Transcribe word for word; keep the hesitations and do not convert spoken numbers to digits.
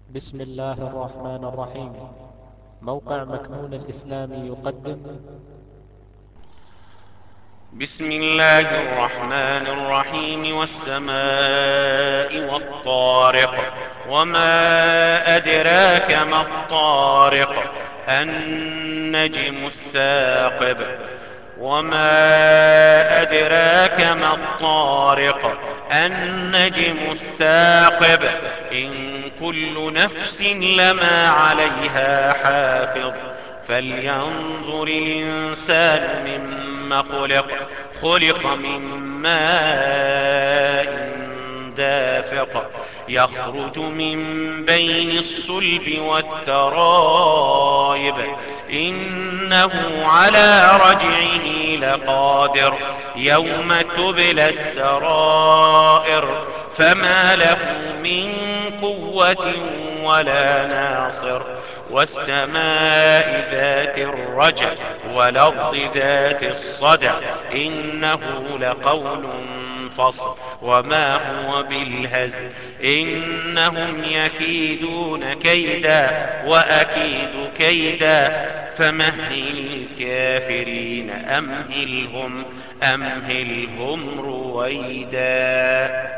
بسم الله الرحمن الرحيم. موقع مكنون الإسلامي يقدم. بسم الله الرحمن الرحيم. والسماء والطارق، وما أدراك ما الطارق. النجم الثاقب. وما أدراك ما الطارق. النجم الثاقب. إن كل نفس لما عليها حافظ. فلينظر الإنسان مما خلق. خلق من ماء دافق، يخرج من بين الصلب والترائب، إنه على رجعه لقادر. يوم تبلى السرائر، فما له من قوة ولا ناصر. والسماء ذات الرجع، والأرض ذات الصدع، إنه لقول فصل، وما هو بالهزل. إنهم يكيدون كيدا، وأكيد كيدا. فمهل الكافرين أمهلهم أمهلهم رويدا.